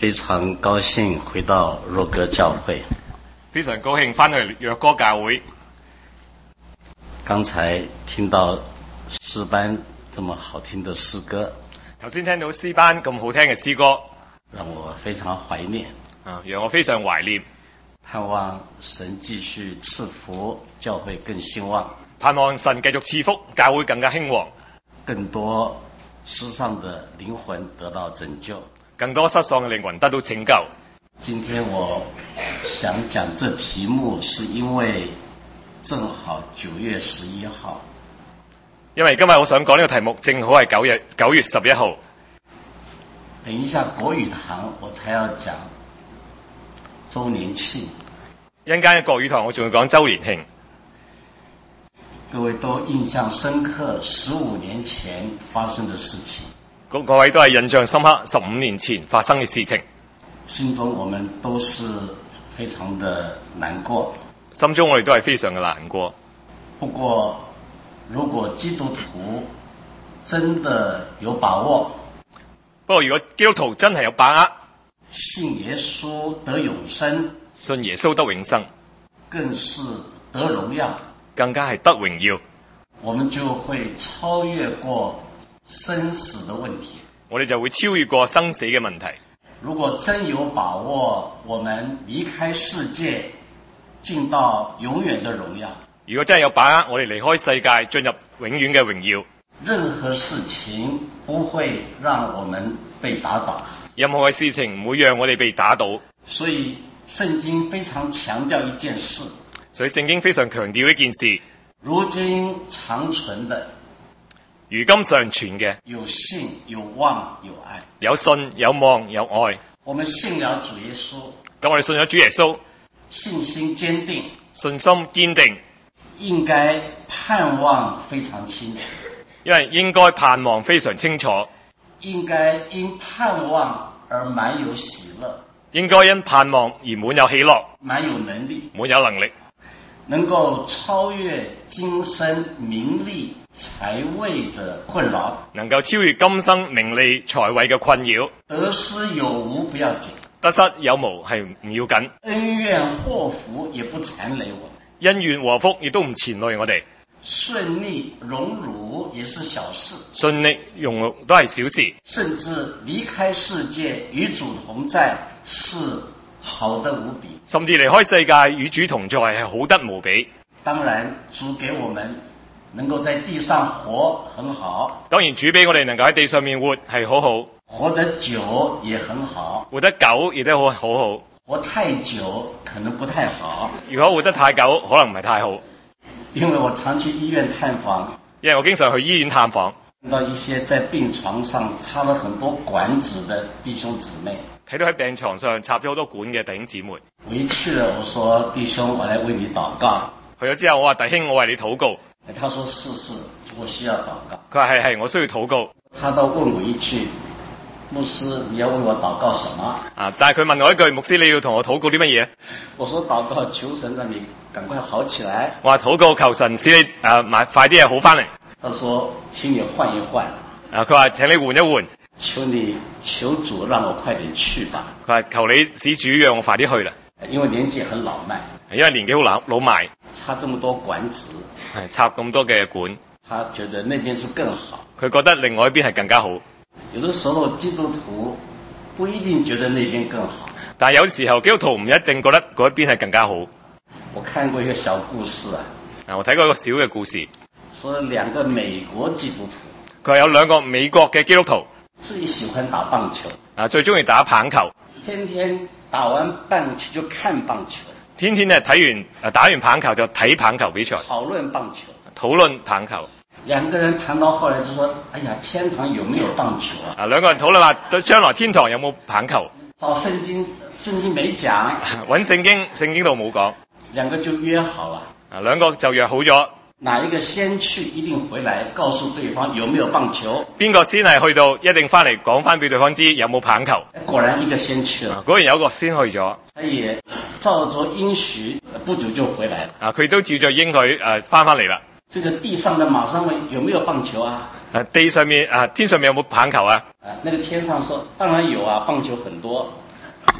非常高興回到若歌教會。 非常高興翻去若歌教會。 剛才聽到詩班這麼好聽的詩歌， 頭先聽到詩班咁好聽嘅詩歌， 讓我非常懷念。 讓我非常懷念。 盼望神繼續賜福，教會更興旺。 盼望神繼續賜福，教會更加興旺。 更多失喪的靈魂得到拯救。 更多失喪嘅靈魂得到拯救。 今天我想講這題目，是因為正好9月11號。 因為今日我想講呢個題目，正好係9月11號。 等一下國語堂我才要講週年慶。 一陣間嘅國語堂我仲要講週年慶。 各位都印象深刻15年前發生的事情。 各位都係印象深刻15年前發生嘅事情。 心中我們都是非常的難過。 心中我哋都係非常嘅難過。 不過如果基督徒真的有把握， 不過如果基督徒真係有把握， 信耶穌得永生， 信耶穌得永生， 更是得榮耀， 更加係得榮耀， 我們就會超越過生死的問題。 我哋就會超越過生死嘅問題。 如果真有把握，我們離開世界，進到永遠的榮耀。 如果真係有把握，我哋離開世界，進入永遠嘅榮耀。 任何事情不會讓我們被打倒。 任何嘅事情唔會讓我哋被打倒。 所以聖經非常強調一件事。 所以聖經非常強調一件事。 如今長存的， 如今尚存嘅， 有信有望有愛。 有信有望有愛。 我們信了主耶穌。 當我哋信咗主耶穌， 信心堅定， 信心堅定， 應該盼望非常清楚。 因為應該盼望非常清楚， 應該因盼望而滿有喜樂， 應該因盼望而滿有喜樂， 滿有能力， 滿有能力， 能夠超越今生名利財位的困擾， 能夠超越今生名利財位嘅困擾。 得失有無不要緊， 得失有無係唔要緊， 恩怨禍福也不纏累我們， 恩怨禍福亦都唔纏累我哋。 順利榮辱也是小事， 順利榮辱都係小事， 甚至離開世界與主同在是好得無比， 甚至離開世界與主同在係好得無比。 當然主給我們能夠在地上活很好， 當然主俾我哋能夠喺地上面活係好好， 活得久也很好， 活得久亦都好好， 活太久可能不太好。 如果活得太久可能唔係太好。 因為我常去醫院探訪， 因為我經常去醫院探訪， 看到一些在病床上插了很多管子的弟兄姊妹， 睇到喺病床上插咗好多管嘅弟兄姊妹。 我一去了，我說弟兄，我來為你禱告。 去咗之後，我話弟兄，我為你禱告。 他說是，我需要禱告。 佢話係，我需要禱告。 他都問我一句，牧師，你要為我禱告什麼？ 但係佢問我一句，牧師，你要同我禱告啲乜嘢？ 我說禱告求神讓你趕快好起來。 我話禱告求神使你快啲好翻嚟。 他說請你換一換。 佢話請你換一換。 求主讓我快點去吧。 佢話求你使主讓我快啲去啦。 因為年紀很老邁。 因為年紀好老邁。 插這麼多管子。 插咁多嘅管。 他覺得那邊是更好。 佢覺得另外一邊係更加好。 有的時候基督徒不一定覺得那邊更好。 但係有時候基督徒唔一定覺得嗰一邊係更加好。 我看過一個小故事我睇過一個小嘅故事。 說兩個美國基督徒。 佢話有兩個美國嘅基督徒。 最喜歡打棒球。 最中意打棒球。 天天打完棒球就看棒球。 天天打完棒球就睇棒球比賽。 討論棒球。 討論棒球。 兩個人談到後來就說：哎呀，天堂有沒有棒球啊？ 兩個人討論話，將來天堂有冇棒球？ 找聖經沒講。 揾聖經度冇講。 兩個就約好了。 兩個就約好咗。 哪一個先去一定回來告訴對方有沒有棒球？ 邊個先係去到一定翻嚟講翻俾對方知有冇棒球？ 果然一個先去了。 果然有一個先去咗。 他也照着應許，不久就回來了。 佢都照着應許翻嚟啦。 這個地上的馬上問有沒有棒球啊？ 地上面天上面有冇棒球啊？ 那個天上說當然有啊，棒球很多。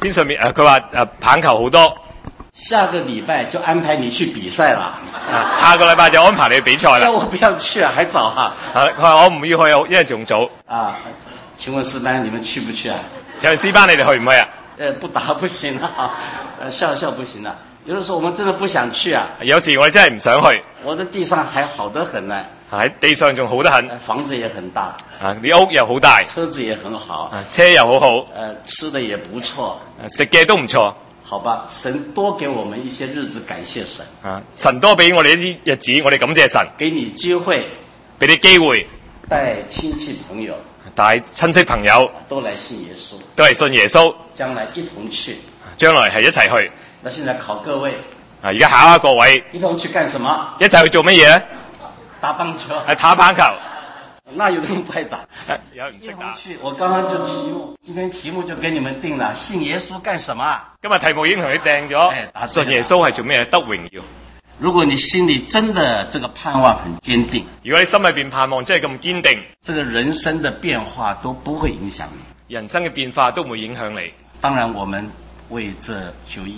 天上面佢話棒球好多， 下個禮拜就安排你去比賽啦。 下個禮拜就安排你去比賽啦。 我不要去啊，還早啊。 佢話我唔要去，因為仲早。 請問師班你們去不去啊？ 請問師班你哋去唔去啊？ 不打不行啊，笑不行啊。有的時候我們真的不想去啊。 有時我哋真係唔想去。 我的地上還好得很呢。 喺地上仲好得很。 房子也很大。 啲屋又好大。 車子也很好。 車又好好。 吃的也不錯。 食嘅都唔錯。 好吧，神多給我們一些日子，感謝神。 神多俾我哋一啲日子，我哋感謝神。 給你機會， 俾你機會， 帶親戚朋友， 帶親戚朋友都來信耶穌， 都係信耶穌， 將來一同去。 將來係一齊去。 那現在考各位， 而家考下各位， 一同去幹什麼？ 一齊去做乜嘢咧？ 打棒球。 打棒球。 那有人不愛打？ 有人唔識打。一同去，我剛剛就題目，今天題目就給你們定了，信耶穌幹什麼？ 今日題目已經同你訂咗，信耶穌係做咩？得榮耀。 如果你心裏真的這個盼望很堅定， 如果你心裏邊盼望真係咁堅定， 這個人生的變化都不會影響你， 人生嘅變化都唔會影響你。 當然，我們為這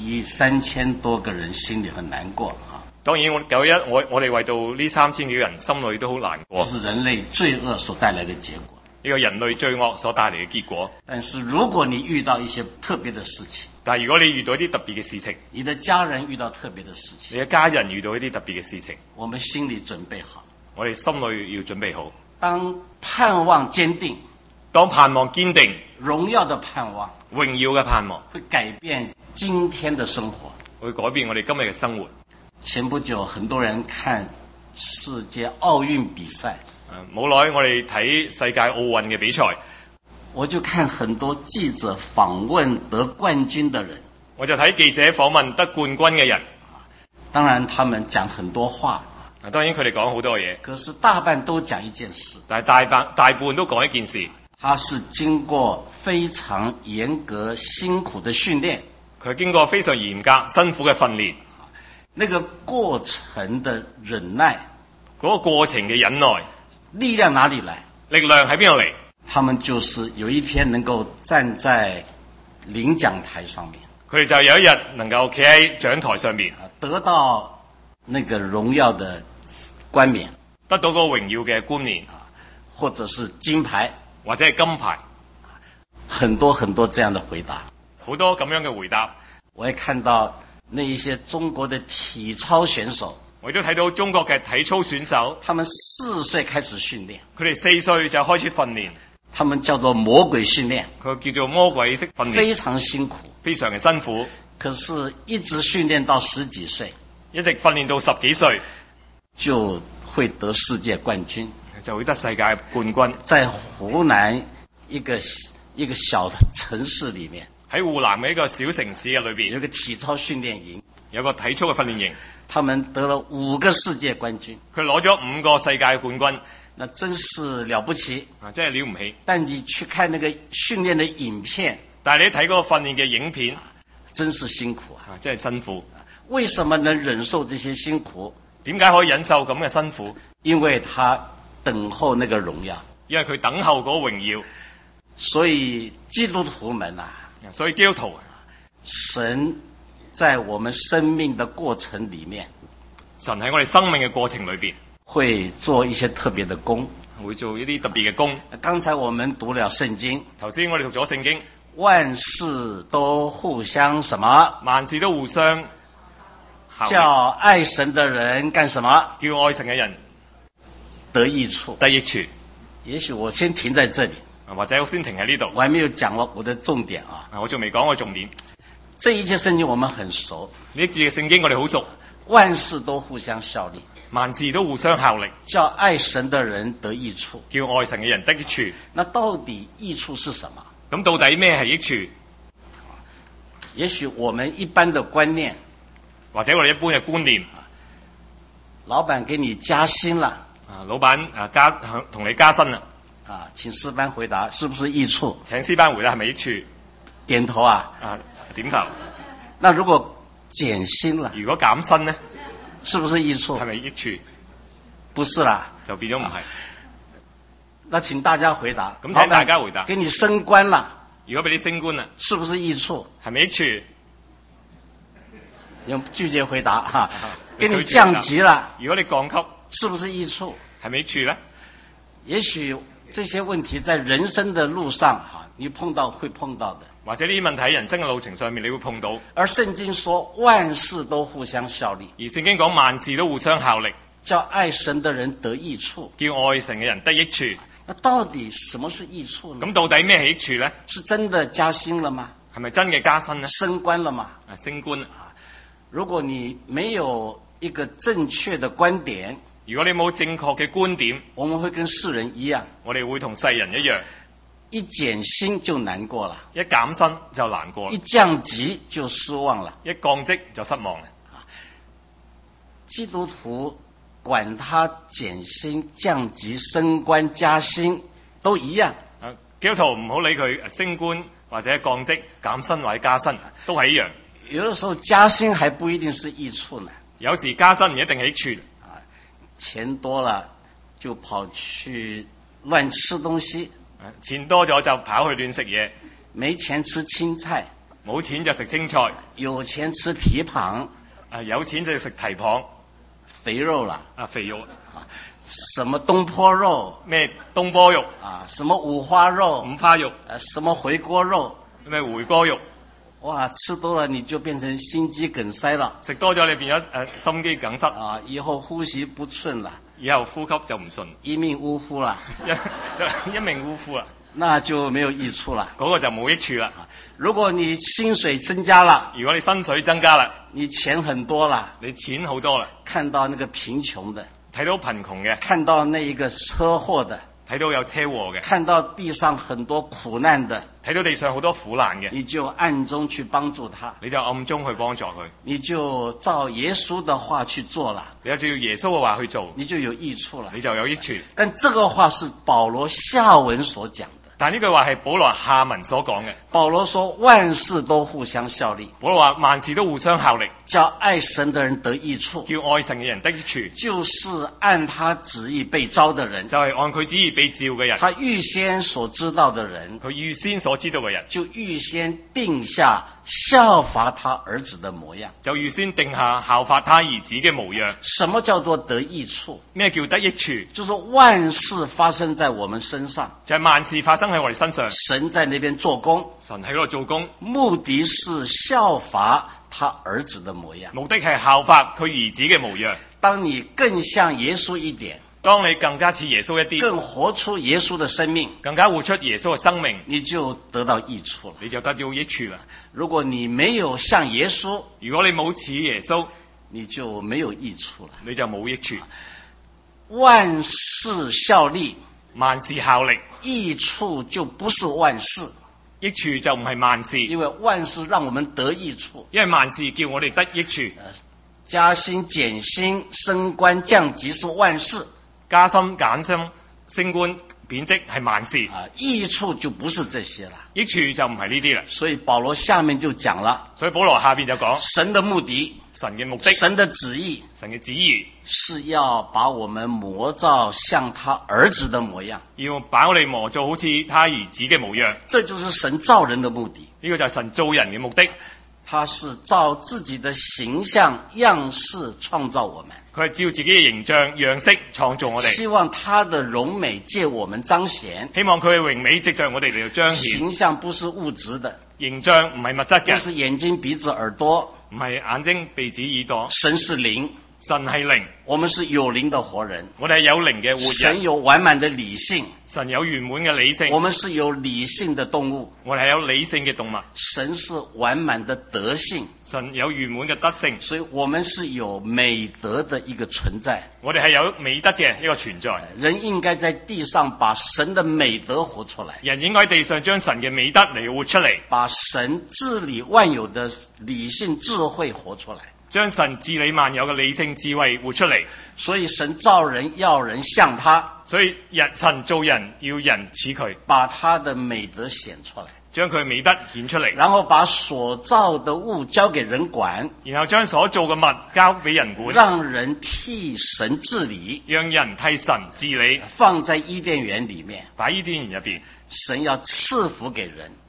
9113000多個人心裏很難過啊。 當然，我哋為到呢3000幾個人心裏都好難過。 這是人類罪惡所帶來的結果。 呢個人類罪惡所帶來嘅結果。 但是如果你遇到一些特別的事情， 但係如果你遇到一啲特別嘅事情， 你的家人遇到特別的事情， 你嘅家人遇到一啲特別嘅事情， 我們心裏準備好， 我哋心裏要準備好。 當盼望堅定， 當盼望堅定， 榮耀的盼望， 榮耀嘅盼望， 會改變今天的生活， 會改變我哋今日嘅生活。 前不久，很多人看世界奧運比賽。 冇耐，我哋睇世界奧運嘅比賽， 我就看很多記者訪問得冠軍的人， 我就睇記者訪問得冠軍嘅人。 當然，他們講很多話。 當然佢哋講好多嘢， 可是大半都講一件事。 但係大半都講一件事。 他是經過非常嚴格、辛苦的訓練。 佢經過非常嚴格、辛苦嘅訓練。 那個過程的忍耐， 嗰個過程嘅忍耐， 力量哪裡來？ 力量喺邊度嚟？ 他們就是有一天能夠站在領獎台上面， 佢哋就有一日能夠企喺獎台上面， 得到那個榮耀的冠冕， 得到個榮耀嘅冠冕， 或者是金牌， 或者係金牌， 很多很多這樣的回答， 好多咁樣嘅回答。 我也看到那一些中國的體操選手， 我亦都睇到中國嘅體操選手， 他們4歲開始訓練， 佢哋4歲就開始訓練， 他們叫做魔鬼訓練， 佢叫做魔鬼式訓練， 非常辛苦， 非常嘅辛苦。 可是一直訓練到10幾歲， 一直訓練到10幾歲， 就會得世界冠軍， 就會得世界冠軍。 在湖南一個小城市裡面， 喺湖南嘅一個小城市嘅裏邊， 有個體操訓練營， 有個體操嘅訓練營， 他們得了5個世界冠軍， 佢攞咗5個世界冠軍， 那真是了不起啊！真係了唔起。 但你去看那個訓練的影片， 但係你睇嗰個訓練嘅影片， 真是辛苦啊！ 真係辛苦。 為什麼能忍受這些辛苦？ 點解可以忍受咁嘅辛苦？ 因為他等候那個榮耀， 因為佢等候嗰個榮耀。 所以基督徒們啊， 所以基督徒， 神在我們生命的過程裡面， 神喺我哋生命嘅過程裏邊， 會做一些特別的工， 會做一啲特別嘅工。 剛才我們讀了聖經， 頭先我哋讀咗聖經， 萬事都互相什麼？ 萬事都互相叫愛神的人幹什麼？ 叫愛神嘅人得益處。 得益處。 也許我先停在這裡， 或者我先停喺呢度。 我還沒有講我的重點啊！ 我仲未講我重點。 這一節聖經我們很熟， 呢一節嘅聖經我哋好熟。 萬事都互相效力， 萬事都互相效力， 叫愛神的人得益處， 叫愛神嘅人得益處。 那到底益處是什麼？ 咁到底咩係益處？ 也許我們一般的觀念， 或者我哋一般嘅觀念， 老闆給你加薪了， 老闆同你加薪啦， 請詩班回答，是不是益處？ 請詩班回答係咪益處？ 點頭啊！ 點頭。 那如果減薪了， 如果減薪呢？ 是不是益處？ 係咪益處？ 不是啦， 就變咗唔係。 那請大家回答。 咁請大家回答。 給你升官了， 如果俾你升官啦， 是不是益處？ 係咪益處？ 用拒絕回答哈，給你降級了， 如果你降級， 是不是益處？ 係咪益處呢？ 也許這些問題在人生的路上哈，你會碰到的。 或者呢啲問題喺人生嘅路程上面你會碰到。 而聖經說萬事都互相效力， 而聖經講萬事都互相效力， 叫愛神的人得益處， 叫愛神嘅人得益處。 那到底什麼是益處呢？ 咁到底咩係益處呢？ 是真的加薪了嗎？ 係咪真嘅加薪呢？ 升官了嗎？ 升官。 如果你沒有一個正確的觀點， 如果你冇正確嘅觀點， 我們會跟世人一樣， 我哋會同世人一樣， 一減薪就難過了， 一減薪就難過， 一降級就失望了， 一降職就失望。 基督徒管他減薪、降級、升官、加薪都一樣。 基督徒唔好理佢升官或者降職、減薪或者加薪，都係一樣。 有的時候加薪還不一定是益處呢。 有時加薪唔一定係益處。 錢多了就跑去亂吃東西， 錢多咗就跑去亂食嘢。 沒錢吃青菜， 冇錢就食青菜。 有錢吃蹄膀， 有錢就食蹄膀， 肥肉啦， 肥肉， 什麼東坡肉， 咩東坡肉什麼五花肉， 五花肉， 什麼回鍋肉， 咩回鍋肉。 哇，吃多了你就變成心肌梗塞了， 食多咗你變咗心肌梗塞以後呼吸不順了， 以後呼吸就唔順， 一命嗚呼了， 一命嗚呼啦， 那就沒有益處了， 嗰個就冇益處啦。 如果你薪水增加了， 如果你薪水增加啦， 你錢很多了， 你錢好多啦， 看到那個貧窮的， 睇到貧窮嘅， 看到那一個車禍的， 睇到有車禍嘅， 看到地上很多苦難的， 睇到地上好多苦難嘅， 你就暗中去幫助他， 你就暗中去幫助佢， 你就照耶穌的話去做了， 你就照耶穌嘅話去做， 你就有益處了， 你就有益處。 但這個話是保羅下文所講的， 但呢句話係保羅下文所講嘅。 保羅說萬事都互相效力， 保羅話萬事都互相效力， 叫愛神的人得益處， 叫愛神嘅人得益處， 就是按他旨意被召的人， 就係按佢旨意被召嘅人， 他預先所知道的人， 佢預先所知道嘅人， 就預先定下效法他兒子的模樣， 就預先定下效法他兒子嘅模樣。 什麼叫做得益處？ 咩叫得益處？ 就是萬事發生在我們身上， 就係萬事發生喺我哋身上， 神在那邊做工， 神喺嗰度做工， 目的是效法他兒子的模樣， 目的係效法佢兒子嘅模樣。 當你更像耶穌一點， 當你更加似耶穌一啲， 更活出耶穌的生命， 更加活出耶穌嘅生命， 你就得到益處了， 你就得到益處啦。 如果你沒有像耶穌， 如果你冇似耶穌， 你就沒有益處了， 你就冇益處。 萬事效力， 萬事效力， 益處就不是萬事， 益處就唔係萬事， 因為萬事讓我們得益處， 因為萬事叫我哋得益處。 加薪減薪升官降級是萬事， 加薪減薪升官貶職係萬事， 益處就不是這些了， 益處就唔係呢啲啦。 所以保羅下面就講了， 所以保羅下邊就講神的目的， 神嘅目的， 神的旨意， 神嘅旨意是要把我們磨造像他兒子的模樣， 要把我哋磨做好似他兒子嘅模樣。 這就是神造人的目的， 呢個就係神造人嘅目的。 他是照自己的形象樣式創造我們， 佢係照自己嘅形象樣式創造我哋， 希望他的榮美借我們彰顯， 希望佢嘅榮美藉着我哋嚟到彰顯。 形象不是物質的， 形象唔係物質不嘅， 是眼睛鼻子耳朵， 唔係眼睛鼻子耳朵。 神是靈， 神係靈， 我們是有靈的活人， 我哋係有靈嘅活人。 神有完滿的理性， 神有圓滿嘅理性， 我們是有理性的動物， 我哋係有理性嘅動物。 神是完滿的德性， 神有圓滿嘅德性， 所以我們是有美德的一個存在。 我哋係有美德嘅一個存在。 人應該在地上把神的美德活出來， 人應該喺地上將神嘅美德嚟活出嚟， 把神治理萬有的理性智慧活出來。 將神治理萬有嘅理性智慧活出嚟。 所以神造人要人像他， 所以神造人要人似佢， 把他的美德顯出來， 將佢美德顯出嚟， 然後把所造的物交給人管， 然後將所做嘅物交俾人管， 讓人替神治理， 讓人替神治理， 放在伊甸園裡面， 擺伊甸園入邊。 神要賜福給人，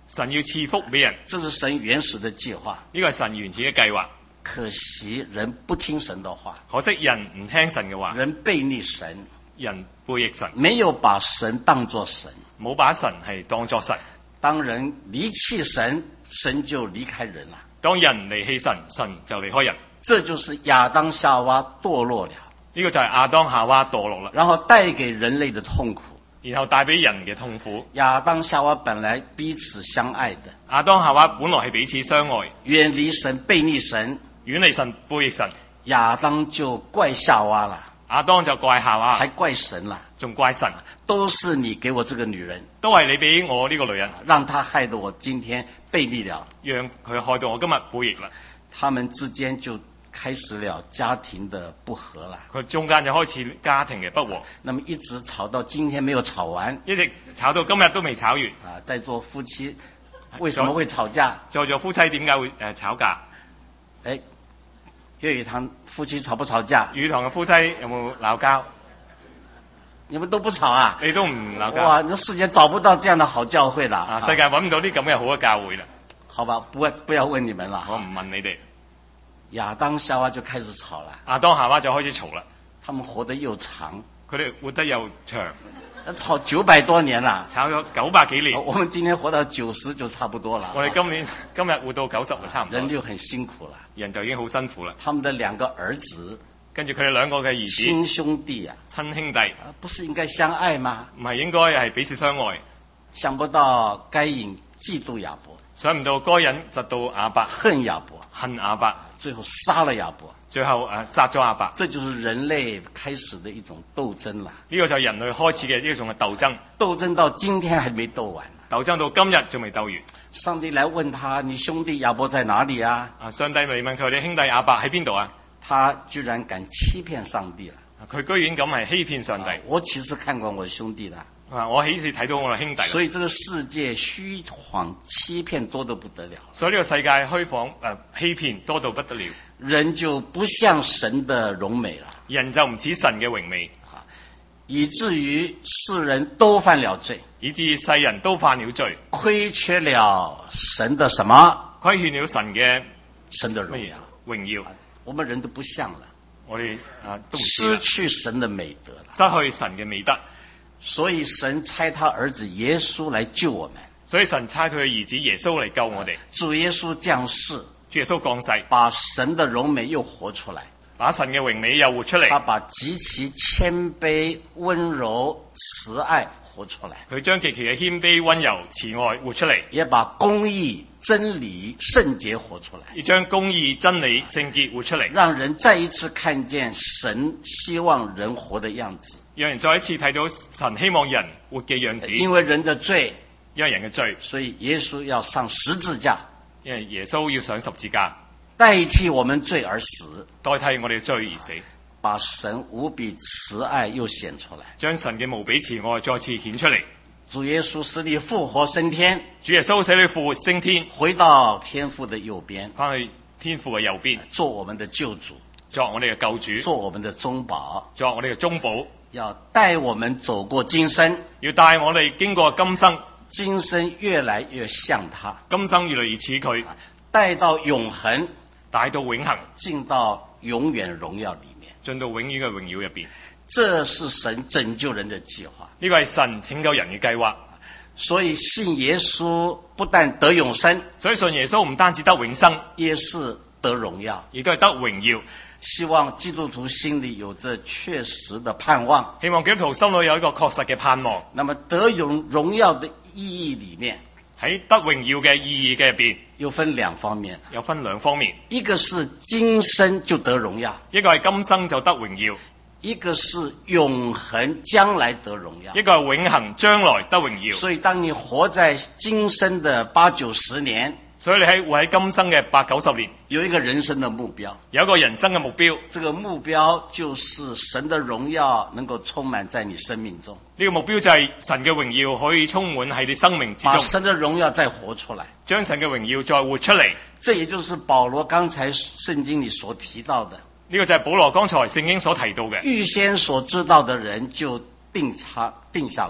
神要賜福俾人， 这是神原始的計劃。 呢個係神原始嘅計劃。 可惜人不聽神的話， 可惜人唔聽神嘅話， 人背逆神， 人背逆神， 沒有把神當作神。 冇把神係當作神。 當人離棄神，神就離開人了。 當人離棄神，神就離開人。 這就是亞當夏娃墮落了， 呢個就係亞當夏娃墮落啦， 然後帶給人類的痛苦。 然後帶俾人嘅痛苦。 亞當夏娃本來彼此相愛的， 亞當夏娃本來係彼此相愛， 遠離神背逆神， 遠離神背逆神， 亞當就怪夏娃了， 亞當就怪夏娃， 還怪神了， 仲怪神， 都是你給我這個女人， 都係你俾我呢個女人， 讓她害得我今天背逆了， 讓佢害到我今日背逆啦。 他們之間就開始了家庭的不和了。 佢中間就開始家庭嘅不和， 那麼一直吵到今天沒有吵完， 一直吵到今日都未吵完。 啊，在座夫妻為什麼會吵架？ 在座夫妻點解會吵架？ 哎，粵語堂夫妻吵不吵架？ 語堂嘅夫妻有冇鬧交？ 你們都不吵啊？ 你都唔鬧交？ 哇，這世界找不到這樣的好教會了。 啊，世界揾唔到啲咁嘅好嘅教會啦。 好吧，不要問你們了。 我唔問你哋。 亞當夏娃就開始吵了。 亞當夏娃就開始嘈啦。 他們活得又長， 佢哋活得又長， 吵900多年了。 炒咗900幾年。 我們今天活到90就差不多了。 我哋今日活到90就差唔多。 人就很辛苦了。 人就已經好辛苦啦。 他們的2個兒子， 跟住佢哋2個嘅兒子， 親兄弟啊， 親兄弟， 不是應該相愛嗎？ 唔係應該係彼此相愛。 想不到該隱嫉妒亞伯， 想唔到該隱嫉妒亞伯， 恨亞伯， 恨亞伯， 最後殺了亞伯， 最後殺咗亞伯。 這就是人類開始的一種鬥爭啦。 呢個就係人類開始嘅呢種嘅鬥爭。 鬥爭到今天還沒鬥完。 鬥爭到今日仲未鬥完。 上帝來問他：你兄弟亞伯在哪裡啊？ 上帝嚟問佢：你兄弟亞伯喺邊度啊？ 他居然敢欺騙上帝了。 佢居然咁係欺騙上帝。 我其實看過我兄弟的。 我幾時睇到我嘅兄弟？ 所以這個世界虛謊欺騙多得不得了。 所以呢個世界虛謊欺騙多到不得了。 人就不像神的榮美了。 人就唔似神嘅榮美， 以至於世人都犯了罪， 以致世人都犯了罪， 虧缺了神的什麼？ 虧欠了神的榮耀。 榮耀。 我們人都不像了， 我哋都失去神的美德了， 失去神嘅美德。 所以神差他兒子耶穌來救我們。 所以神差佢嘅兒子耶穌嚟救我哋。 主耶穌降世， 主耶穌降世， 把神的榮美又活出來， 把神嘅榮美又活出嚟。 他把極其謙卑、溫柔、慈愛活出來。 佢將極其嘅謙卑、溫柔、慈愛活出嚟， 也把公義、真理、聖潔活出來。 要將公義、真理、聖潔活出嚟， 讓人再一次看見神希望人活的樣子。 讓人再一次睇到神希望人活嘅樣子。 因為人的罪， 因為人嘅罪， 所以耶穌要上十字架。 因為耶穌要上十字架， 代替我們罪而死， 代替我哋嘅罪而死， 把神無比慈愛又顯出來， 將神嘅無比慈愛再次顯出嚟。 主耶穌使你復活升天， 主耶穌使你復活升天， 回到天父的右邊， 翻去天父嘅右邊， 做我們的救主， 作我哋嘅救主， 做我們的中保， 作我哋嘅中保， 要帶我們走過今生， 要帶我哋經過今生， 今生越來越像他， 今生越嚟越似佢， 帶到永恆， 帶到永恆， 進到永遠榮耀裡面， 進到永遠嘅榮耀入邊。 這是神拯救人的計劃， 呢個係神拯救人嘅計劃。 所以信耶穌不但得永生， 所以信耶穌唔單止得永生， 也是得榮耀， 亦都係得榮耀。 希望基督徒心裡有這確實的盼望， 希望基督徒心裏有一個確實嘅盼望。 那麼得榮耀的意義裡面， 喺得榮耀嘅意義嘅入邊， 又分2方面， 有分2方面。 一個是今生就得榮耀， 一個係今生就得榮耀， 一個是永恆將來得榮耀， 一個係永恆將來得榮耀。 所以當你活在今生的8、90年， 所以你活喺今生嘅8、90年， 有一個人生的目標， 有一個人生嘅目標。 這個目標就是神的榮耀能夠充滿在你生命中。 呢個目標就係神嘅榮耀可以充滿喺你生命之中， 把神的榮耀再活出來， 將神嘅榮耀再活出嚟。 這也就是保羅剛才聖經裡所提到的。 呢個就係保羅剛才聖經所提到嘅。 預先所知道的人就定下來，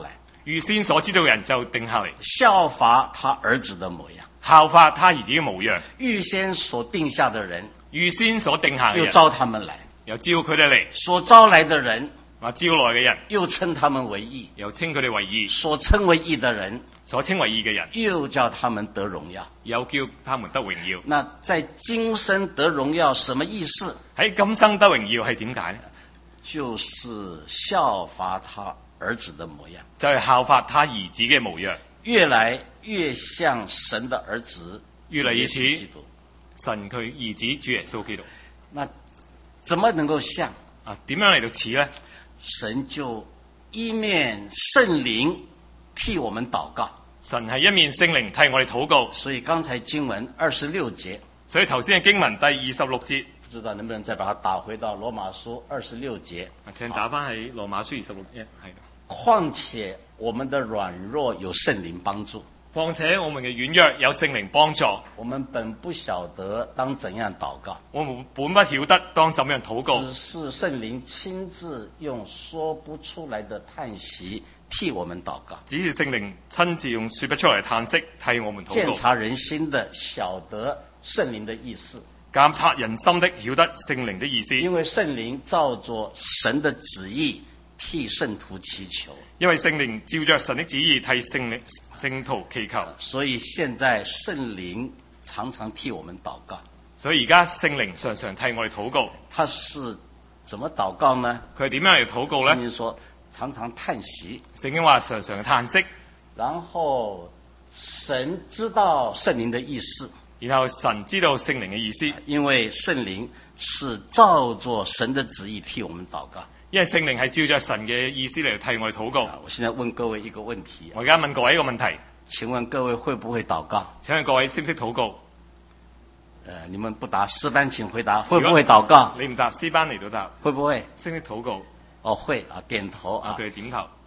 預先所知道嘅人就定下嚟， 效法他兒子的模樣。 效法他兒子嘅模樣。 預先所定下的人， 預先所定下嘅又人， 招他們來； 又召佢哋嚟； 所招來的人， 招來嘅人， 又稱他們為義； 又稱佢哋為義； 所稱為義的人， 所稱為義嘅人， 又叫他們得榮耀。 又叫他們得榮耀。 那在今生得榮耀什麼意思？ 喺今生得榮耀係點解呢？ 就是效法他兒子的模樣， 就係效法他兒子嘅模樣， 越來越像神的兒子， 越來越似主耶穌基督。 神佢兒子主耶穌基督。 那怎麼能夠像？ 點樣嚟到似呢？ 神就一面聖靈替我們禱告， 神係一面聖靈替我哋禱告。 所以剛才經文26節， 所以頭先嘅經文第26節， 不知道能不能再把它打回到羅馬書26節。 請打返喺羅馬書26節，係。 況且我們的軟弱有聖靈幫助， 況且我們嘅軟弱有聖靈幫助， 我們本不曉得當怎樣禱告， 我們本不曉得當怎樣禱告， 只是聖靈親自用說不出來的嘆息替我們禱告， 只是聖靈親自用說不出來的嘆息替我們禱告。 鑒察人心的曉得聖靈的意思， 監察人心的曉得聖靈的意思， 因為聖靈照着神的旨意替聖徒祈求， 因為聖靈照着神的旨意替聖徒祈求， 所以現在聖靈常常替我們禱告。 所以而家聖靈常常替我哋禱告。 他是怎麼禱告呢？ 佢係點樣嚟禱告呢？ 聖經說常常嘆息， 聖經話常常嘆息， 然後神知道聖靈的意思， 然後神知道聖靈嘅意思， 因為聖靈是照着神的旨意替我們禱告。 因為聖靈係照着神嘅意思嚟替我哋禱告。 我現在問各位一個問題， 我而家問各位一個問題， 請問各位會不會禱告？ 請問各位識唔識禱告？ 你們不答詩班請回答，會不會禱告？ 你唔答詩班嚟到答， 會不會？ 識唔識禱告？ 哦，會啊，點頭啊。 佢哋點頭。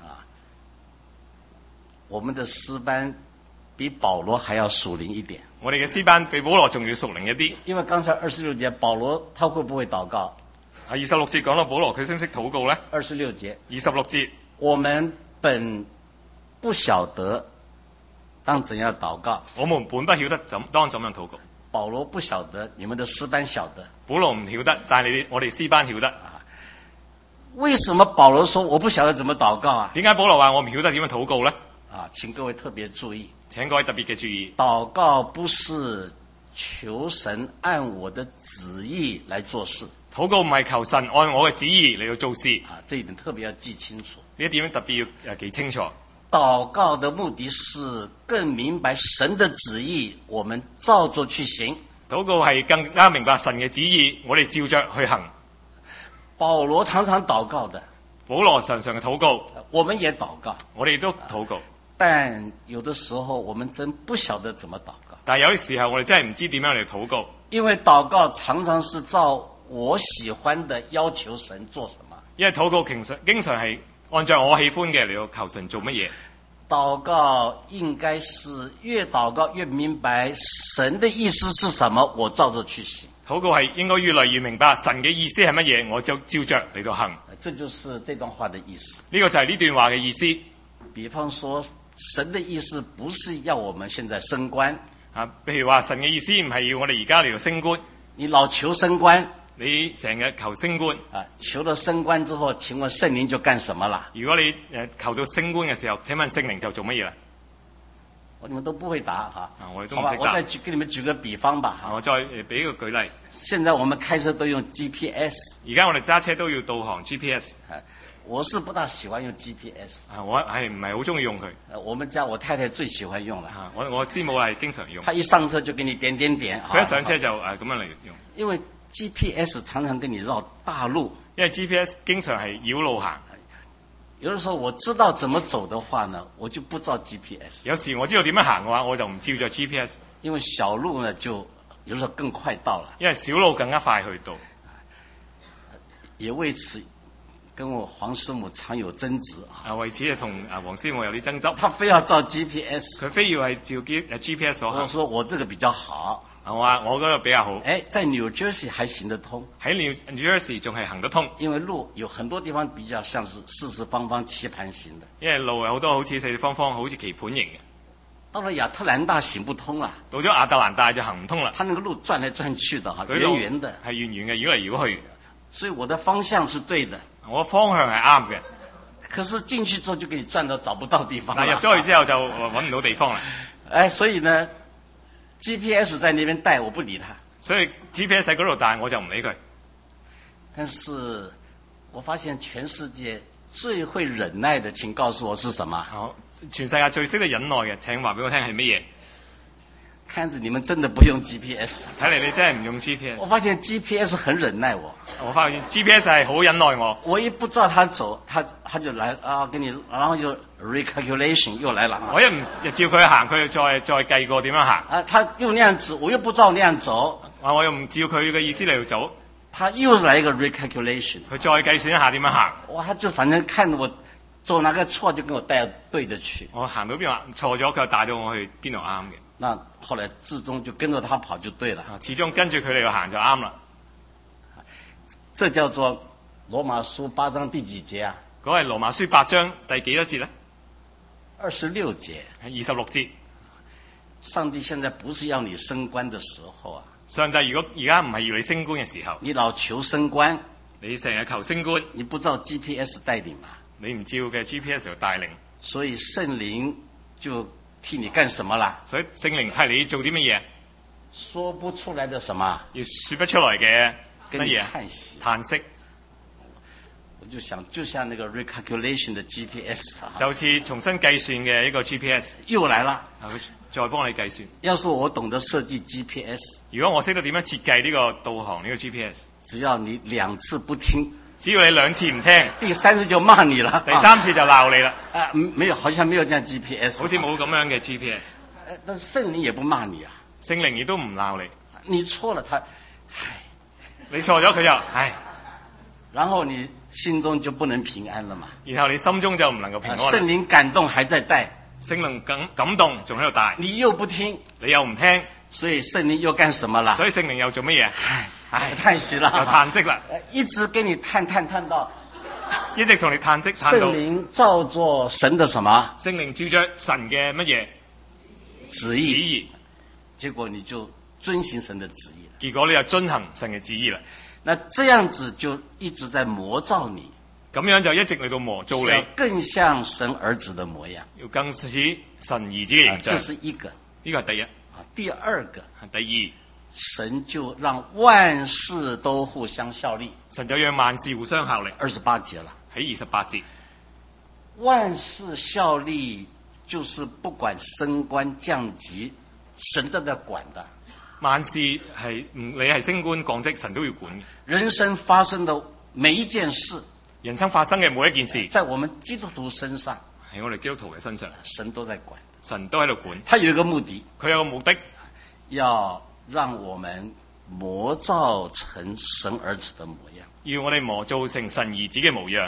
我們的詩班比保羅還要屬靈一點。 我哋嘅詩班比保羅仲要屬靈一啲。 因為剛才26節保羅他會不會禱告 ？26節講到保羅佢識唔識禱告呢 ？26節。 26節。 我們本不曉得當怎樣禱告。 我們本不曉得當怎樣禱告。 保羅不曉得，你們的詩班曉得。 保羅唔曉得，但係我哋詩班曉得。 為什麼保羅說我不曉得怎麼禱告啊？ 點解保羅話我唔曉得點樣禱告呢？ 請各位特別注意。 請各位特別嘅注意。 禱告不是求神按我的旨意來做事。 禱告唔係求神按我嘅旨意嚟到做事。 這一點特別要記清楚。 呢一點特別要記清楚。 禱告的目的是更明白神的旨意，我們照着去行。 禱告係更加明白神嘅旨意，我哋照着去行。 保羅常常禱告的， 保羅常常嘅禱告， 我們也禱告， 我哋都禱告。 但有的時候我們真不曉得怎麼禱告。 但係有啲時候我哋真係唔知點樣嚟禱告， 因為禱告常常是照我喜歡的要求神做什麼。 因為禱告經常係按照我喜歡嘅嚟到求神做乜嘢。 禱告應該是越禱告越明白神的意思是什麼，我照着去行。 禱告係應該越來越明白神嘅意思係乜嘢，我就照着嚟到行。 這就是這段話的意思。 呢個就係呢段話嘅意思。 比方說，神的意思不是要我們現在升官譬如話神嘅意思唔係要我哋而家嚟到升官。 你老求升官， 你成日求升官求了升官之後，請問聖靈就幹什麼啦？ 如果你求到升官嘅時候，請問聖靈就做乜嘢啦？ 你們都不會答我哋都唔識答。 我再給你們舉個比方吧。 我再俾一個舉例。 現在我們開車都用 GPS。 而家我哋揸車都要導航 GPS。 我是不大喜歡用 GPS。 我係唔係好中意用佢。 我們家我太太最喜歡用了。 我師母係經常用。 她一上車就給你點點點。 佢一上車就咁樣嚟用。 因為 GPS 常常跟你繞大路。 因為 GPS 經常係繞路行。 有的時候我知道怎麼走的話呢，我就不照 GPS。 有時我知道點樣行嘅話，我就唔照着 GPS。 因為小路呢，就有時候更快到了。 因為小路更加快去到。 也為此跟我黃師母常有爭執。 為此就同黃師母有啲爭執。 他非要照 GPS。 佢非要係照 GPS 所行。 我說我這個比較好。 我話我嗰度比較好， 在 New Jersey 還行得通， 喺 New Jersey 仲係行得通， 因為路有很多地方比較像是四四方方棋盤形的。 因為路有好多好似四四方方，好似棋盤形嘅。 到了亞特蘭大行不通啦， 到咗亞特蘭大就行唔通啦。 它那個路轉來轉去的哈，圓圓的， 係圓圓嘅，繞嚟繞去。 所以我的方向是對的， 我方向係啱嘅。 可是進去之後就給你轉到找不到地方。 但入咗去之後就揾唔到地方啦。 所以呢 GPS 在那邊帶，我不理他。 所以 GPS 喺嗰度帶，我就唔理佢。 但是我發現全世界最會忍耐的，請告訴我是什麼？ 好，全世界最識得忍耐嘅，請話俾我聽係乜嘢？ 看着你們真的不用 GPS， 睇嚟你真係唔用 GPS。 我發現 GPS 很忍耐我。 我發現 GPS 係好忍耐我。 我一不照他走，他就來啊，給你，然後就 recalculation 又來了。 我一唔照佢行，佢再計過點樣行。 啊，他又那樣子，我又不照那樣走。 我又唔照佢嘅意思嚟走。 他又來一個 recalculation， 佢再計算一下點樣行。 哇，他就反正看我走哪個錯，就跟我帶對着去。 我行到邊話錯咗，佢就帶到我去邊度啱嘅。 那後來至終就跟着他跑就對了。 始終跟住佢哋去行就啱啦。 這叫做羅馬書8章第幾節啊？ 嗰係羅馬書8章第幾多節呢 ？26節。 係26節。 上帝現在不是要你升官的時候啊！ 上帝如果而家唔係要你升官嘅時候， 你老求升官， 你成日求升官， 你不照 GPS 帶領嘛？ 你唔照嘅 GPS 嚟帶領， 所以聖靈就替你幹什麼啦？ 所以聖靈替你做啲乜嘢？ 說不出來的什麼？ 要說不出來嘅乜嘢？嘆息。 我就想，就像那個 recalculation 的 GPS 啊， 就似重新計算嘅一個 GPS 又來了。 再幫你計算。 要是我懂得設計 GPS， 如果我識得點樣設計呢個導航呢個 GPS， 只要你2次不聽， 只要你2次唔聽， 第3次就罵你了， 第3次就鬧你啦。 沒有，好像沒有這樣 GPS， 好似冇咁樣嘅 GPS。 但是聖靈也不罵你啊， 聖靈亦都唔鬧你。 你錯了，他， 你錯咗佢就唉， 然後你心中就不能平安了嘛。 然後你心中就唔能夠平安。 聖靈感動還在帶。 聖靈感動仲喺度帶， 你又不聽， 你又唔聽， 所以聖靈又幹什麼啦？ 所以聖靈又做乜嘢？ 嘆息啦， 又嘆息啦， 一直跟你嘆到， 一直同你嘆息嘆到。 聖靈照作神的什麼？ 聖靈照着神嘅乜嘢旨意，結果你就遵行神的旨意。 結果你就遵行神嘅旨意啦。 那這樣子就一直在磨造你。 咁樣就一直嚟到磨造你， 更像神兒子的模樣， 要更似神兒子嘅形象。 這是一個， 呢個係第一。 第二個， 第二， 神就讓萬事都互相效力。 神就讓萬事互相效力。 28節了， 喺28節， 萬事效力就是不管升官降級，神都在管的。 萬事係你係升官降職，神都要管嘅。 人生發生的每一件事。 人生發生嘅每一件事， 在我們基督徒身上， 喺我哋基督徒嘅身上， 神都在管， 神都喺度管。 他有一個目的， 佢有個目的， 要讓我們磨造成神兒子的模樣， 要我哋磨造成神兒子嘅模樣。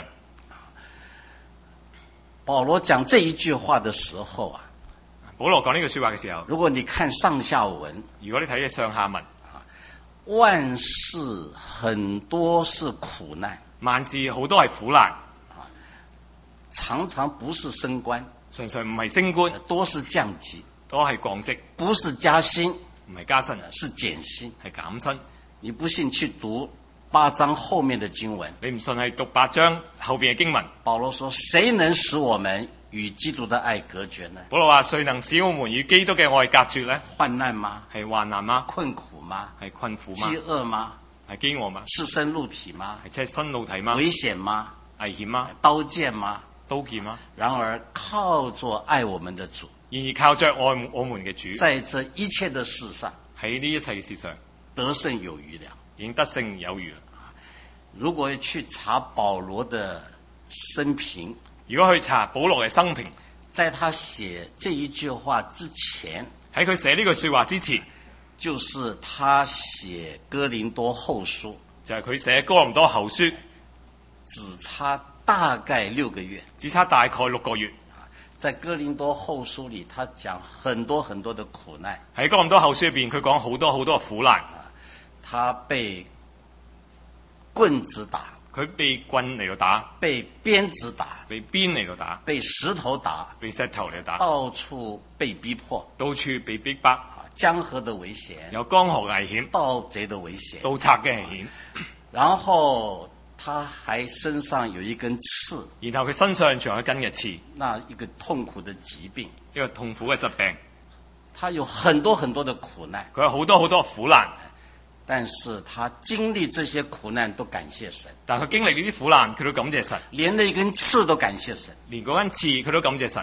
保羅講這一句話的時候啊， 保羅講呢句說話嘅時候， 如果你看上下文， 如果你睇嘅上下文， 萬事很多是苦難。 萬事好多係苦難， 常常不是升官， 常常唔係升官， 多是降級， 都係降職， 不是加薪， 唔係加薪， 是減薪， 係減薪。 你不信去讀8章後面的經文， 你唔信係讀8章後邊嘅經文。 保羅說：誰能使我們與基督的愛隔絕呢？ 保羅話：誰能使我們與基督嘅愛隔絕呢？ 患難嗎？ 係患難嗎？ 困苦嗎？ 係困苦嗎？ 飢餓嗎？ 係飢餓嗎？ 赤身露體嗎？ 係赤身露體嗎？ 危險嗎？ 危險嗎？ 刀劍嗎？ 刀劍嗎？ 然而靠着愛我們的主， 然而靠着愛我們嘅主， 在這一切的事上， 喺呢一切嘅事上得勝有餘了， 已經得勝有餘啦。 如果去查保羅的生平， 如果去查保羅嘅生平， 在他寫這一句話之前， 喺佢寫呢句說話之前， 就是他寫哥林多後書， 就係佢寫哥林多後書， 只差大概6個月， 只差大概6個月。 在哥林多後書裏，他講很多很多的苦難。 喺哥林多後書入邊，佢講好多好多嘅苦難。 他被棍子打， 佢被棍嚟到打， 被鞭子打， 被鞭嚟到打， 被石頭打， 被石頭嚟打， 到處被逼迫， 到處被逼迫， 江河的危險， 有江河危險， 盜賊的危險， 盜賊嘅危險。 然後他還身上有一根刺， 然後佢身上仲有一根嘅刺， 那一個痛苦的疾病， 一個痛苦嘅疾病。 他有很多很多的苦難， 佢有好多好多苦難， 但是他經歷這些苦難都感謝神， 但係佢經歷呢啲苦難，佢都感謝神， 連那一根刺都感謝神， 連嗰根刺佢都感謝神。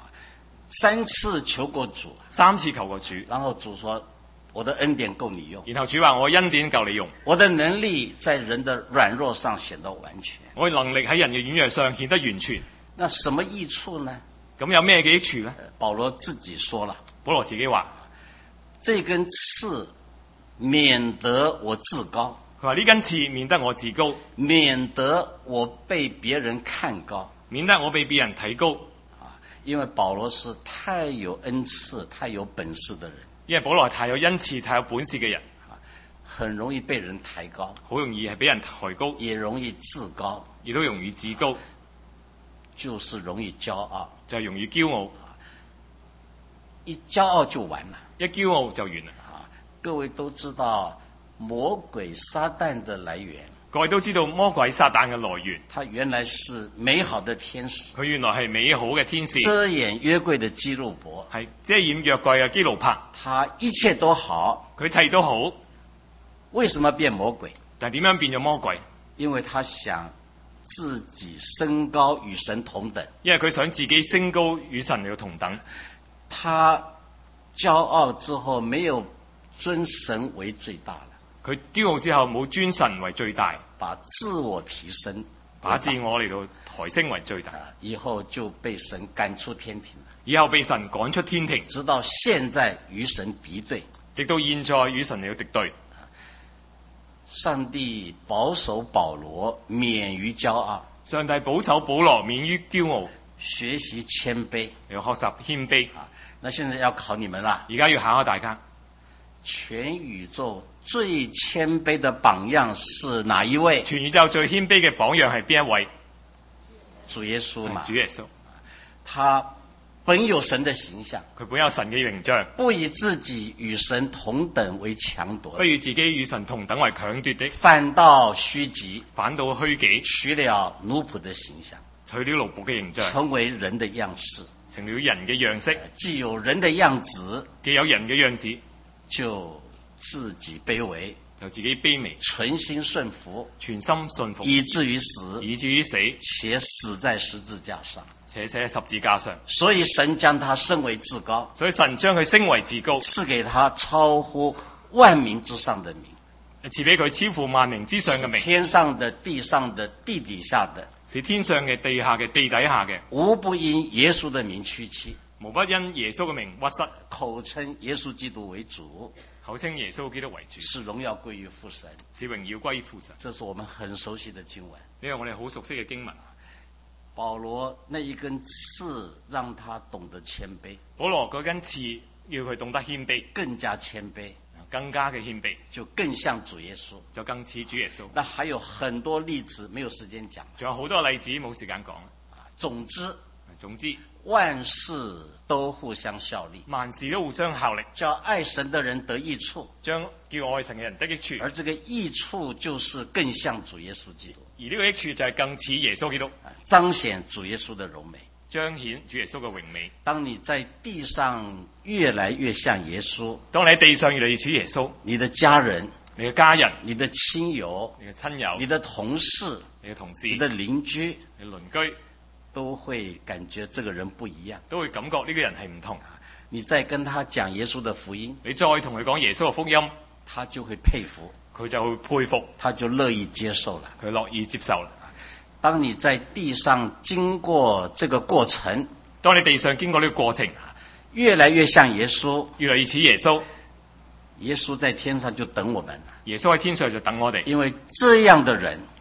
3次求過主 ，3次求過主， 然後主說我的恩典夠你用， 然後主話我恩典夠你用， 我的能力在人的軟弱上顯得完全， 我嘅能力喺人嘅軟弱上顯得完全。 那什麼益處呢？ 咁有咩嘅益處呢？ 保羅自己說了， 保羅自己話： 這根刺免得我自高， 佢話呢根刺免得我自高， 免得我被別人看高， 免得我被別人睇高。 因為保羅是太有恩賜、太有本事的人， 因為保羅係太有恩賜、太有本事嘅人， 很容易被人抬高， 好容易係俾人抬高， 也容易自高， 亦都容易自高， 就是容易驕傲， 就係容易驕傲。 一驕傲就完了， 一驕傲就完啦。 各位都知道魔鬼撒旦的來源， 各位都知道魔鬼撒旦嘅來源， 他原來是美好的天使， 佢原來係美好嘅天使， 遮掩約櫃的基路伯， 係遮掩約櫃嘅基路伯， 他一切都好， 佢一切都好， 為什麼變魔鬼？ 但係點樣變咗魔鬼？ 因為他想自己升高與神同等， 因為佢想自己升高與神要同等， 他驕傲之後沒有尊神為最大了， 佢驕傲之後冇尊神為最大， 把自我提升， 把自我嚟到抬升為最大， 以後就被神趕出天庭了， 以後被神趕出天庭， 直到現在與神敵對， 直到現在與神嚟到敵對。 上帝保守保羅免於驕傲， 上帝保守保羅免於驕傲， 學習謙卑， 要學習謙卑。 那現在要考你們啦， 而家要考下大家， 全宇宙最謙卑的榜樣是哪一位？ 全宇宙最謙卑嘅榜樣係邊一位？ 主耶穌嘛， 主耶穌， 他本有神的形象， 佢本有神嘅形象， 不以自己與神同等為強奪， 不與自己與神同等為強奪的， 反倒虛己， 反倒虛己， 取了奴僕的形象， 取了奴僕嘅形象， 成為人的樣式， 成了人嘅樣式， 既有人的樣子， 既有人嘅樣子， 就自己卑微， 就自己卑微， 存心順服， 全心順服， 以至於死， 以至於死， 且死在十字架上， 且寫喺十字架上。 所以神將他升為至高， 所以神將佢升為至高， 賜給他超乎萬名之上的名， 賜俾佢超乎萬名之上嘅名， 天上的、地上的、地底下的， 是天上嘅、地下嘅、地底下嘅， 無不因耶穌的名屈膝， 無不因耶穌嘅名屈膝， 口稱耶穌基督為主， 口稱耶穌基督為主， 是榮耀歸於父神， 使榮耀歸於父神。 這是我們很熟悉的經文。 呢個我哋好熟悉嘅經文。 保羅那一根刺讓他懂得謙卑， 保羅嗰根刺要佢懂得謙卑， 更加謙卑， 更加嘅謙卑， 就更像主耶穌， 就更似主耶穌。 那還有很多例子，沒有時間講。 仲有好多例子冇時間講。 總之，萬事都互相效力， 萬事都互相效力， 叫愛神的人得益處， 將叫愛神嘅人得益處。 而這個益處就是更像主耶穌基督， 而呢個益處就係更似耶穌基督， 彰顯主耶穌的榮美， 彰顯主耶穌嘅榮美。 當你在地上越來越像耶穌， 當你喺地上越嚟越似耶穌， 你的家人、 你嘅家人、 你的親友、 你嘅親友、 你的同事、 你嘅同事、 你的鄰居、 你鄰居， 都會感覺這個人不一樣， 都會感覺呢個人係唔同。 你再跟他講耶穌的福音， 你再同佢講耶穌嘅福音， 他就會佩服， 佢就會佩服， 他就樂意接受了， 佢樂意接受啦。 當你在地上經過這個過程， 當你地上經過呢個過程， 越來越像耶穌， 越嚟越似耶穌， 耶穌在天上就等我們了， 耶穌喺天上就等我哋。 因為這樣的人，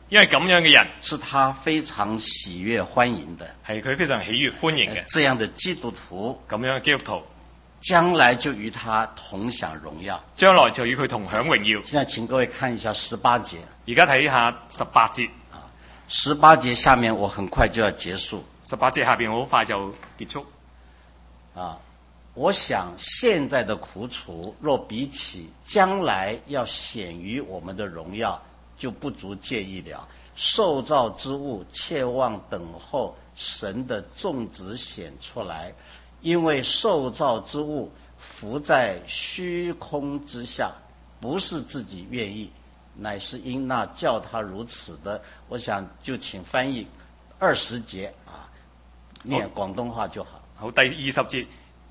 因為咁樣嘅人是他非常喜悅歡迎的， 係佢非常喜悅歡迎嘅。 這樣的基督徒， 咁樣嘅基督徒， 將來就與他同享榮耀。 將來就與佢同享榮耀。 現在請各位看一下18節。 而家睇下18節。 18節下面我很快就要結束。 18節下邊我好快就結束。 我想現在的苦楚，若比起將來要顯於我們的榮耀，就不足介意了。受造之物切望等候神的眾子顯出來，因為受造之物伏在虛空之下，不是自己願意，乃是因那叫他如此的。我想就請翻譯20節念廣東話就好。 好，第20節。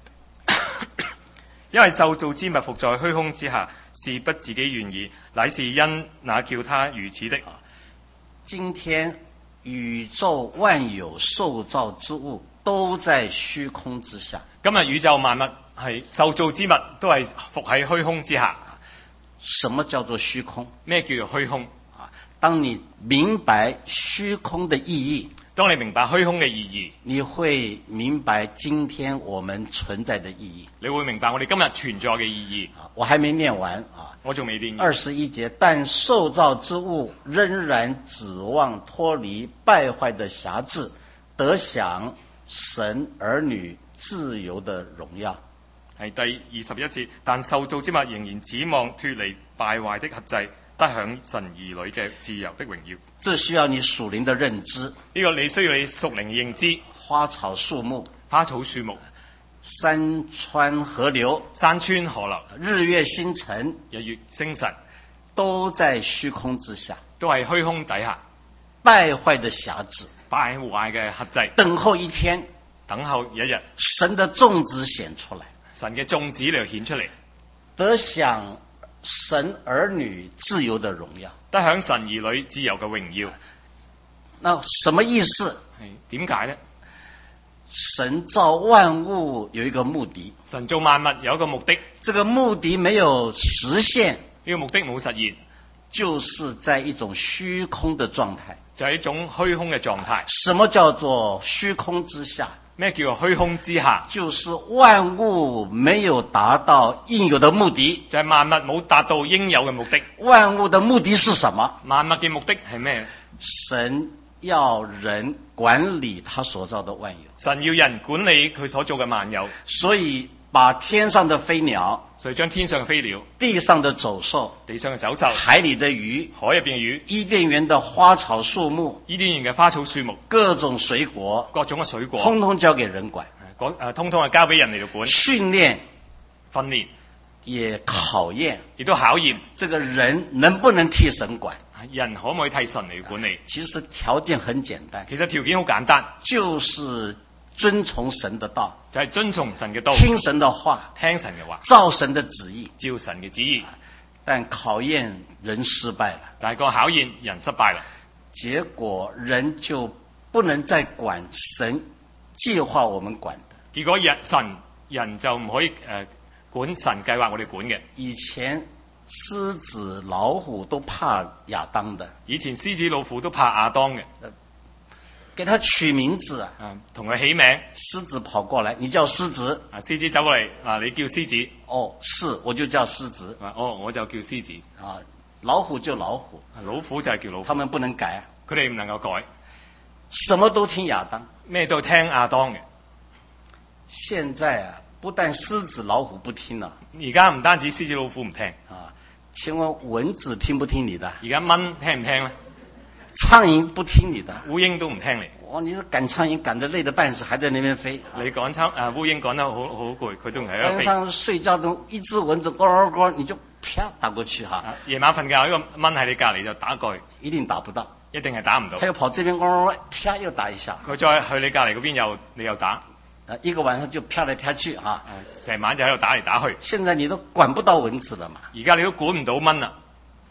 因為受造之物伏在虛空之下，是不自己願意，乃是因那叫他如此的。 今天宇宙萬有受造之物都在虛空之下。 今日宇宙萬物係受造之物都係伏喺虛空之下。 什麼叫做虛空？ 咩叫做虛空？ 當你明白虛空的意義， 當你明白虛空嘅意義， 你會明白今天我們存在的意義。 你會明白我哋今日存在嘅意義。 我還沒念完我仲未念完。 21節，但受造之物仍然指望脫離敗壞的轄制，得享神兒女自由的榮耀。 係第21節，但受造之物仍然指望脫離敗壞的轄制，得享神兒女嘅自由的榮耀。 這需要你屬靈的認知。 呢個你需要你屬靈嘅認知。 花草樹木、 花草樹木、 山川河流、 山川河流、 日月星辰、 日月星辰， 都在虛空之下， 都係虛空底下敗壞的轄制， 敗壞嘅轄制， 等候一天， 等候一日， 神的眾子顯出來， 神嘅眾子嚟顯出嚟， 得享神兒女自由的榮耀， 得享神兒女自由嘅榮耀。 那什麼意思？ 點解呢？ 神造萬物有一個目的， 神造萬物有一個目的， 這個目的沒有實現， 呢個目的冇實現， 就是在一種虛空的狀態， 就係一種虛空嘅狀態。 什麼叫做虛空之下？ 咩叫做虛空之下？ 就是萬物沒有達到應有的目的， 就係萬物冇達到應有嘅目的。 萬物的目的是什麼？ 萬物嘅目的係咩？ 神要人管理他所造的萬有， 神要人管理佢所做嘅萬有， 所以把天上的飛鳥， 所以將天上嘅飛鳥、 地上的走獸、 地上嘅走獸、 海裡的魚、 海入邊嘅魚、 伊甸園的花草樹木、 伊甸園嘅花草樹木、 各種水果、 各種嘅水果， 通通交給人管， 通通係交俾人嚟到管。 訓練、 訓練， 也考驗， 亦都考驗這個人能不能替神管。 人可唔可以替神嚟管理？ 其實條件很簡單， 其實條件好簡單， 就是遵從神的道， 就係遵從神嘅道， 聽神的話， 聽神嘅話， 照神的旨意， 照神嘅旨意。 但考驗人失敗了， 但係個考驗人失敗啦， 結果人就不能再管神計劃我們管的。 結果人就唔可以管神計劃我哋管嘅。 以前獅子老虎都怕亞當的， 以前獅子老虎都怕亞當嘅， 給他取名字同佢起名。 獅子跑過來，你叫獅子， 獅子走過嚟，你叫獅子， 哦，是，我就叫獅子， 我就叫獅子， 老虎就老虎， 老虎就係叫老虎， 他們不能改， 佢哋唔能夠改， 什麼都聽亞當， 咩都聽亞當嘅。 現在不但獅子老虎不聽了， 而家唔單止獅子老虎唔聽請問蚊子聽不聽你的？ 而家蚊聽唔聽呢？ 蒼蠅不聽你的？ 烏蠅都唔聽你。 你趕蒼蠅趕得累得半死，還在那邊飛。 你趕烏蠅趕得好攰，佢都唔喺度飛。 晚上睡覺都一隻蚊子咕咕，你就啪打過去哈。 夜晚瞓覺，呢個蚊喺你隔離就打過去， 一定打不到， 一定係打唔到。 他又跑這邊咕，啪又打一下。 佢再去你隔離嗰邊你又打。 一個晚上就飄來飄去哈。 成晚就喺度打嚟打去。 現在你都管不到蚊子了嘛？ 而家你都管唔到蚊啦。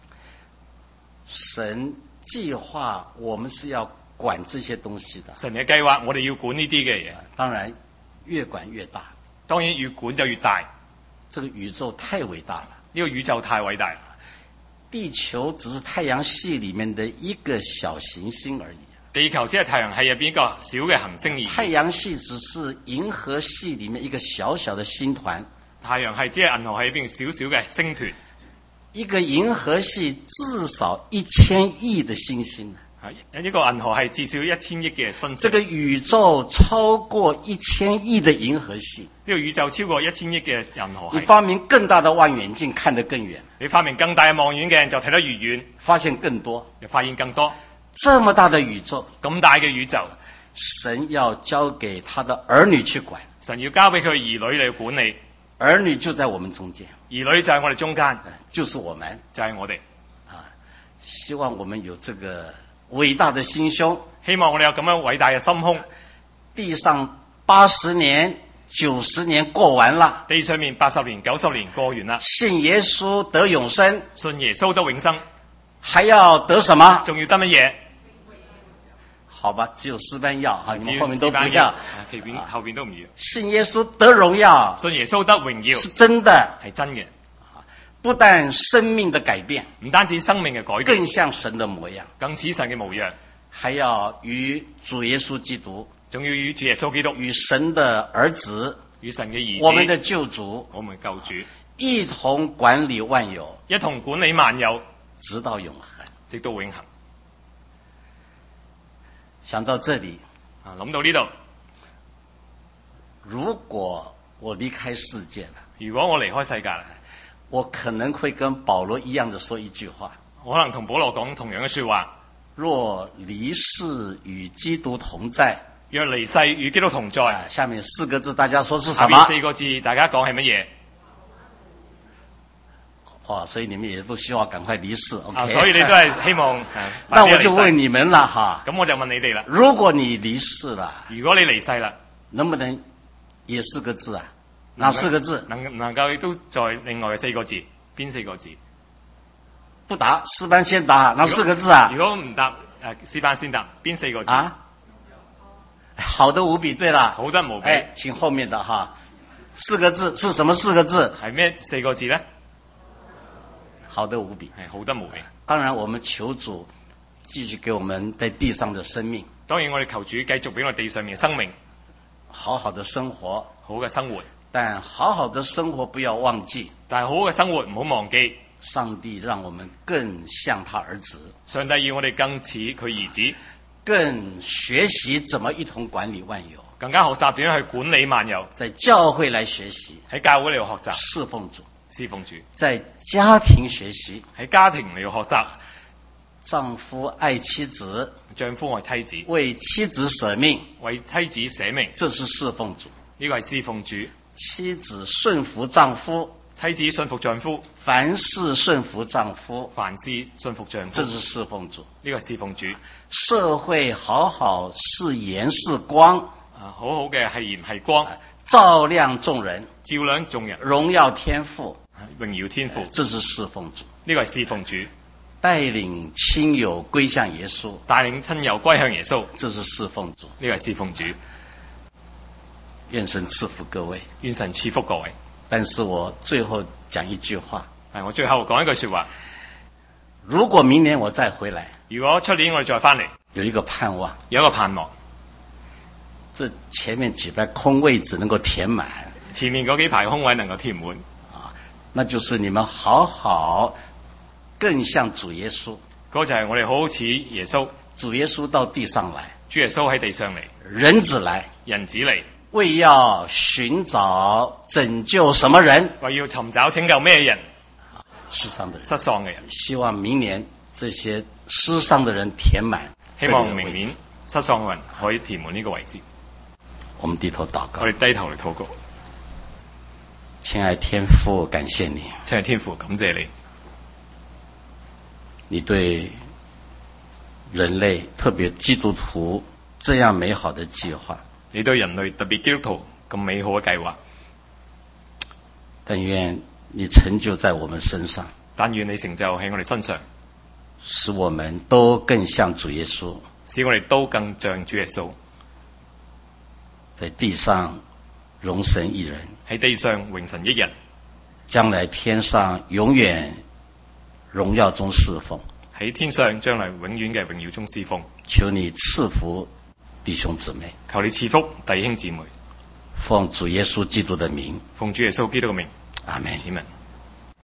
神計劃我們是要管這些東西的。 神嘅計劃我哋要管呢啲嘅嘢。 當然越管越大。 當然越管就越大。 這個宇宙太偉大了。 呢個宇宙太偉大。 地地球只是太陽系裡面的一個小行星而已。 地球只係太陽系入邊一個小嘅行星而已。 太陽系只是銀河系裡面一個小小的星團。 太陽系只係銀河系入邊小小嘅星團。 一個銀河系至少1000億的星星。 一個銀河系至少1000億嘅星星。 這個宇宙超過1000億的銀河系。 呢個宇宙超過1000億嘅銀河系。 你發明更大的望遠鏡，看得更遠。 你發明更大嘅望遠鏡就睇得越遠， 發現更多， 又發現更多。 這麼大的宇宙， 咁大嘅宇宙， 神要交給他的兒女去管。 神要交俾佢兒女嚟管理。 兒女就在我們中間， 兒女就係我哋中間， 就是我們， 就係我哋。 希望我們有這個偉大的心胸， 希望我哋有咁樣偉大嘅心胸。 地上80年、90年過完了， 地上面80年、90年過完啦， 信耶穌得永生， 信耶穌得永生， 還要得什麼？ 仲要得乜嘢？ 好吧，只有詩班要，你們後面都不要， 要， 後邊都唔要。 信耶穌得榮耀， 信耶穌得榮耀， 是真的， 係真嘅。 不但生命的改變， 唔單止生命嘅改變， 更像神的模樣， 更似神嘅模樣， 還要與主耶穌基督， 仲要與主耶穌基督， 與神的兒子， 與神嘅兒子， 我們的救主， 我們救主， 一同管理萬有， 一同管理萬有， 直到永恆， 直到永恆。 想到這裡， 諗到呢度， 如果我離開世界了， 如果我離開世界啦， 我可能會跟保羅一樣的說一句話， 我可能同保羅講同樣嘅說話。 若離世與基督同在， 若離世與基督同在， 下面4個字大家說是什麼？ 下面4個字大家講係乜嘢？ 哇！所以你們也都希望趕快離世，OK？ 所以你都係希望。 那我就問你們了哈。 咁我就問你哋啦。 如果你離世了， 如果你離世啦， 能不能也4個字啊？哪4個字？ 能夠都在另外嘅4個字，邊4個字？ 不答，詩班先答，哪4個字啊？ 如果唔答，詩班先答，邊4個字？ 啊？好得無比，對啦。 好得無比。 請後面的哈，4個字是什麼4個字？ 係咩4個字呢？ 好得無比， 係好得無比。 當然，我們求主繼續給我們在地上的生命。 當然，我哋求主繼續俾我哋地上面嘅生命， 好好的生活， 好嘅生活。 但好好的生活不要忘記， 但係好嘅生活唔好忘記， 上帝讓我們更像他兒子。 上帝要我哋更似佢兒子， 更學習怎麼一同管理萬有， 更加學習點樣去管理萬有。 在教會來學習， 喺教會嚟學習， 侍奉主。 侍奉主， 在家庭學習， 喺家庭嚟學習。 丈夫愛妻子， 丈夫愛妻子， 為妻子捨命， 為妻子捨命， 這是侍奉主。 呢個係侍奉主。 妻子順服丈夫， 妻子順服丈夫， 凡事順服丈夫， 凡事順服丈夫， 這是侍奉主。 呢個係侍奉主。 社會好好是鹽是光， 好好嘅係鹽係光， 照亮眾人， 照亮眾人， 榮耀天父， 榮耀天父， 這是侍奉主。 呢個係侍奉主。 帶領親友歸向耶穌， 帶領親友歸向耶穌， 這是侍奉主。 呢個係侍奉主。 願神賜福各位， 願神賜福各位。 但是我最後講一句話， 我最後講一句說話。 如果明年我再回來， 如果出年我哋再翻嚟， 有一個盼望， 有一個盼望， 這前面幾排空位置能夠填滿， 前面嗰幾排空位能夠填滿， 那就是你們好好更像主耶穌。 嗰就係我哋好好似耶穌。 主耶穌到地上來， 主耶穌喺地上嚟， 人子來， 人子嚟， 為要尋找拯救什麼人？ 為要尋找拯救咩人？ 世上的人， 失喪嘅人。 希望明年這些失喪的人填滿。 希望明年失喪嘅人可以填滿呢個位置。 我們低頭禱告。 我哋低頭嚟禱告。 親愛天父，感謝你。 親愛天父，感謝你。 你對人類，特別基督徒這樣美好的計劃。 你對人類，特別基督徒咁美好嘅計劃。 但願你成就在我們身上。 但願你成就喺我哋身上， 使我們都更像主耶穌。 使我哋都更像主耶穌。 在地上榮神一人， 喺地上榮神一人。 將來天上永遠榮耀中侍奉。 喺天上將來永遠嘅榮耀中侍奉。 求你賜福弟兄姊妹， 求你賜福弟兄姊妹， 奉主耶穌基督的名， 奉主耶穌基督嘅名， 阿們。 阿們。